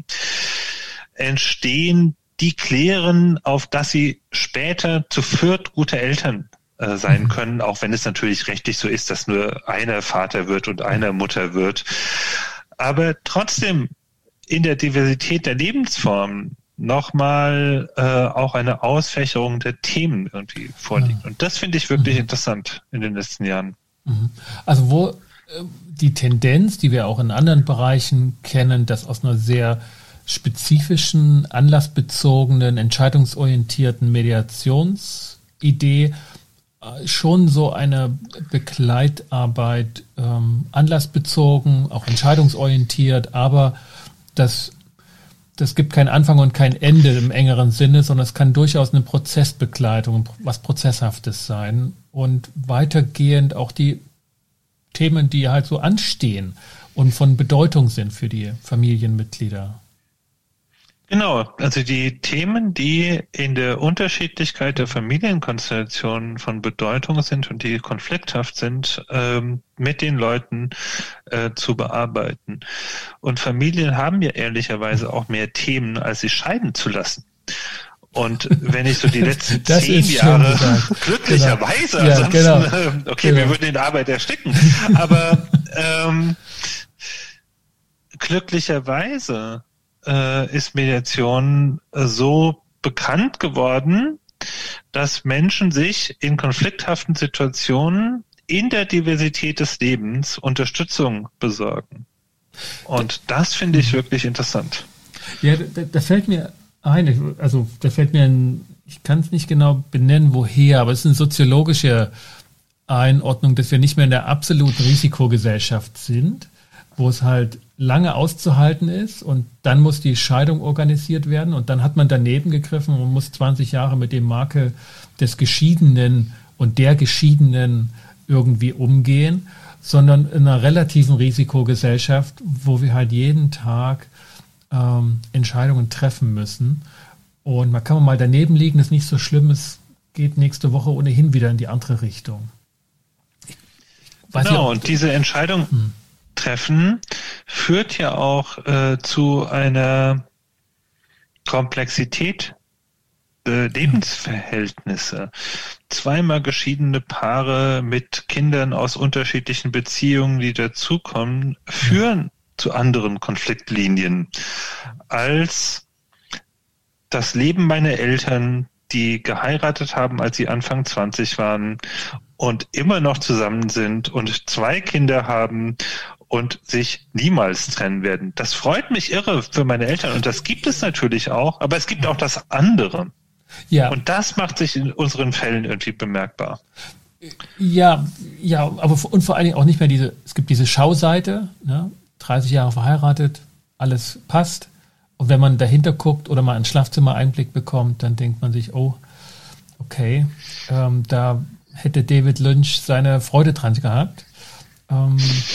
entstehen, die klären, auf dass sie später zu viert gute Eltern äh, sein mhm. können, auch wenn es natürlich rechtlich so ist, dass nur einer Vater wird und einer Mutter wird. Aber trotzdem in der Diversität der Lebensformen nochmal äh, auch eine Ausfächerung der Themen irgendwie vorliegt. Und das finde ich wirklich mhm. interessant in den letzten Jahren. Also wo äh, die Tendenz, die wir auch in anderen Bereichen kennen, dass aus einer sehr spezifischen, anlassbezogenen, entscheidungsorientierten Mediationsidee äh, schon so eine Begleitarbeit ähm, anlassbezogen, auch entscheidungsorientiert, aber das Das gibt keinen Anfang und kein Ende im engeren Sinne, sondern es kann durchaus eine Prozessbegleitung, was Prozesshaftes sein und weitergehend auch die Themen, die halt so anstehen und von Bedeutung sind für die Familienmitglieder. Genau, also die Themen, die in der Unterschiedlichkeit der Familienkonstellationen von Bedeutung sind und die konflikthaft sind, ähm, mit den Leuten äh, zu bearbeiten. Und Familien haben ja ehrlicherweise auch mehr Themen, als sie scheiden zu lassen. Und wenn ich so die letzten zehn Jahre glücklicherweise, genau. ansonsten, ja, genau. okay, genau. wir würden in der Arbeit ersticken, aber ähm, glücklicherweise ist Mediation so bekannt geworden, dass Menschen sich in konflikthaften Situationen in der Diversität des Lebens Unterstützung besorgen. Und das finde ich wirklich interessant. Ja, da, da fällt mir ein, also da fällt mir ein, ich kann es nicht genau benennen, woher, aber es ist eine soziologische Einordnung, dass wir nicht mehr in der absoluten Risikogesellschaft sind, wo es halt lange auszuhalten ist und dann muss die Scheidung organisiert werden und dann hat man daneben gegriffen und muss zwanzig Jahre mit dem Makel des Geschiedenen und der Geschiedenen irgendwie umgehen, sondern in einer relativen Risikogesellschaft, wo wir halt jeden Tag ähm, Entscheidungen treffen müssen. Und man kann mal daneben liegen, ist nicht so schlimm, es geht nächste Woche ohnehin wieder in die andere Richtung. Ich weiß genau, nicht, und diese Entscheidung hm. treffen führt ja auch äh, zu einer Komplexität der Lebensverhältnisse. Zweimal geschiedene Paare mit Kindern aus unterschiedlichen Beziehungen, die dazukommen, führen ja. zu anderen Konfliktlinien als das Leben meiner Eltern, die geheiratet haben, als sie Anfang zwanzig waren und immer noch zusammen sind und zwei Kinder haben und sich niemals trennen werden. Das freut mich irre für meine Eltern und das gibt es natürlich auch, aber es gibt auch das andere. Ja. Und das macht sich in unseren Fällen irgendwie bemerkbar. Ja, ja, aber und vor allen Dingen auch nicht mehr diese, es gibt diese Schauseite, ne, dreißig Jahre verheiratet, alles passt. Und wenn man dahinter guckt oder mal ins Schlafzimmer Einblick bekommt, dann denkt man sich, oh, okay, ähm, da hätte David Lynch seine Freude dran gehabt. Ähm,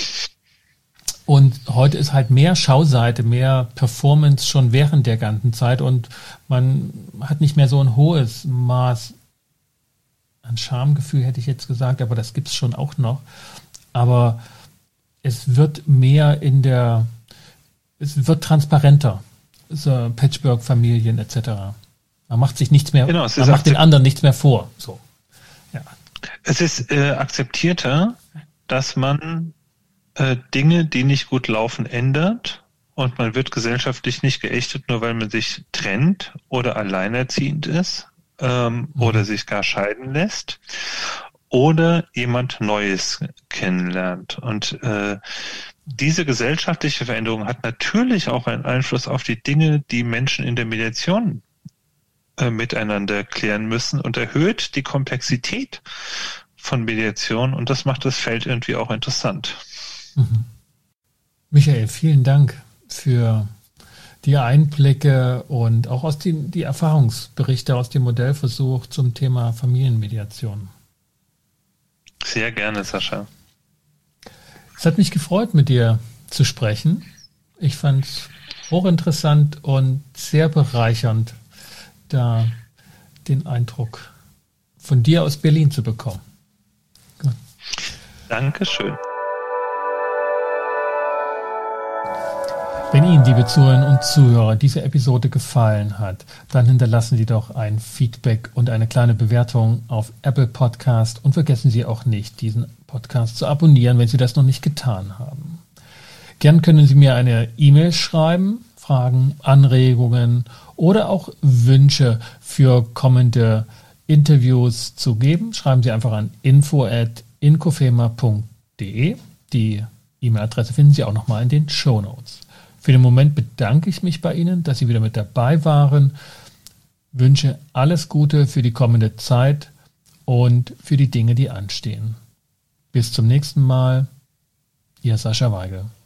und heute ist halt mehr Schauseite, mehr Performance schon während der ganzen Zeit und man hat nicht mehr so ein hohes Maß an Schamgefühl, hätte ich jetzt gesagt, aber das gibt es schon auch noch. Aber es wird mehr in der, es wird transparenter. So Patchwork-Familien et cetera. Man macht sich nichts mehr, genau, es man macht den anderen nichts mehr vor. So. Ja. Es ist äh, akzeptierter, dass man äh, Dinge, die nicht gut laufen, ändert und man wird gesellschaftlich nicht geächtet, nur weil man sich trennt oder alleinerziehend ist ähm, mhm. oder sich gar scheiden lässt oder jemand Neues kennenlernt. Und äh, diese gesellschaftliche Veränderung hat natürlich auch einen Einfluss auf die Dinge, die Menschen in der Mediation äh, miteinander klären müssen und erhöht die Komplexität von Mediation und das macht das Feld irgendwie auch interessant. Mhm. Michael, vielen Dank für die Einblicke und auch aus den, die Erfahrungsberichte aus dem Modellversuch zum Thema Familienmediation. Sehr gerne, Sascha. Es hat mich gefreut, mit dir zu sprechen. Ich fand es hochinteressant und sehr bereichernd, da den Eindruck von dir aus Berlin zu bekommen. Gut. Dankeschön. Wenn Ihnen, liebe Zuhörerinnen und Zuhörer, diese Episode gefallen hat, dann hinterlassen Sie doch ein Feedback und eine kleine Bewertung auf Apple Podcast und vergessen Sie auch nicht, diesen Podcast zu abonnieren, wenn Sie das noch nicht getan haben. Gern können Sie mir eine E-Mail schreiben, Fragen, Anregungen oder auch Wünsche für kommende Interviews zu geben. Schreiben Sie einfach an info at inkofema punkt de. Die E-Mail-Adresse finden Sie auch nochmal in den Shownotes. Für den Moment bedanke ich mich bei Ihnen, dass Sie wieder mit dabei waren. Wünsche alles Gute für die kommende Zeit und für die Dinge, die anstehen. Bis zum nächsten Mal. Ihr Sascha Weigel.